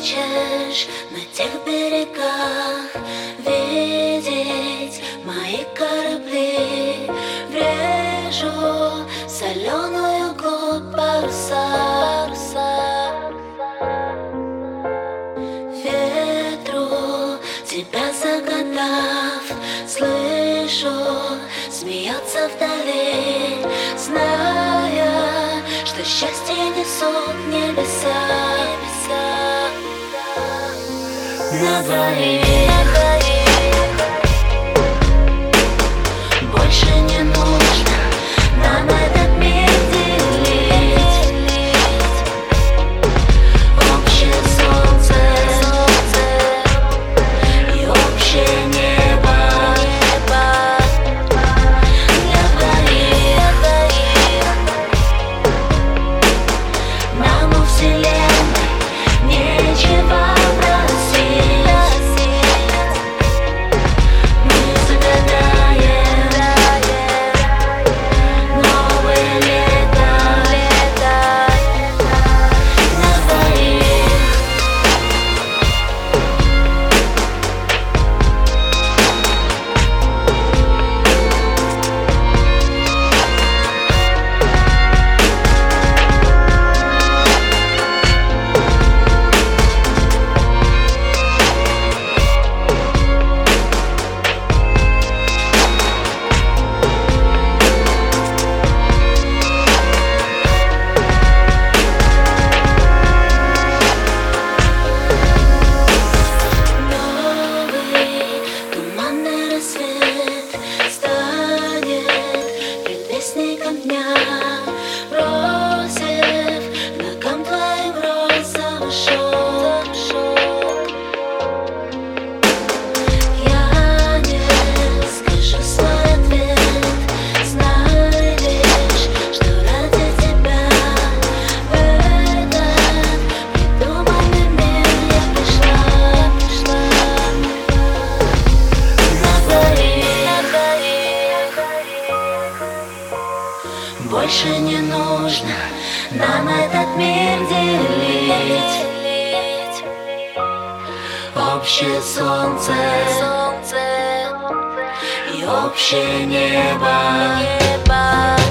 хочешь на тех берегах видеть мои корабли, врежу в соленую глубь паруса. Ветру тебя загадав, слышу, смеется вдали, зная, что счастье несут небеса. На двоих больше не нужно нам этот мир делить. Общее солнце и общее небо. Для двоих нам у вселенной нечего просить. Мы загадаем новое лето на двоих. Туманный рассвет станет предвестником дня, бросив ногам твоим розовый шелк. Я не скажу свой ответ, знай лишь, что ради тебя в этот придуманный мир я пришла. Больше не нужно нам этот мир делить. Общее солнце и общее небо.